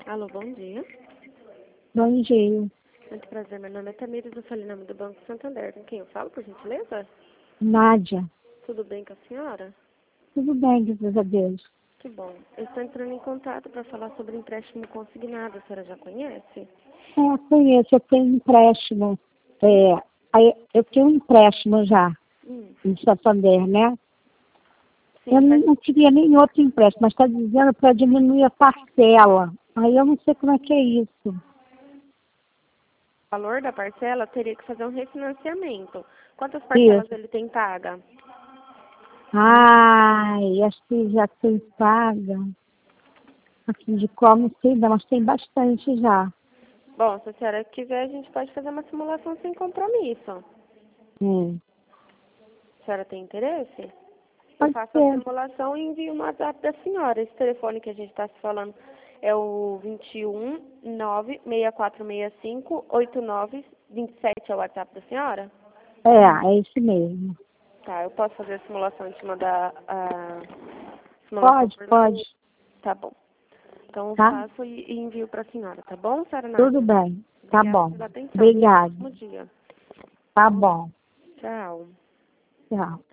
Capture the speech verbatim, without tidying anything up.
Alô, bom dia. Bom dia. Muito prazer, meu nome é Tamires, eu falei em nome do Banco Santander. Com quem eu falo, por gentileza? Nádia. Tudo bem com a senhora? Tudo bem, graças a Deus. Que bom. Eu estou entrando em contato para falar sobre empréstimo consignado. A senhora já conhece? É, conheço, eu tenho empréstimo. É, aí eu tenho um empréstimo já, Hum. em Santander, né? Sim, Eu não, faz... não queria nem outro empréstimo, mas está dizendo para diminuir a parcela. Aí eu não sei como é que é isso. o valor da parcela teria que fazer um refinanciamento. Quantas parcelas Isso. ele tem paga? Ai, acho que já tem paga. Aqui de qual não sei não, mas tem bastante já. Bom, se a senhora quiser, a gente pode fazer uma simulação sem compromisso. Hum. A senhora tem interesse? Eu Pode faço a ser. simulação e envio no WhatsApp da senhora. Esse telefone que a gente está se falando é o vinte e um, nove, seis quatro seis cinco, oito nove dois sete, é o WhatsApp da senhora? É, é isso mesmo. Tá, eu posso fazer a simulação e te mandar a simulação Pode, por lá? pode. Tá bom. Então eu Tá? faço e, e envio para a senhora, tá bom, senhora Tudo Nádia? bem. Tá Obrigada bom. pela atenção. Tenha um Obrigada. ótimo dia. Tá bom. Tchau. Tchau.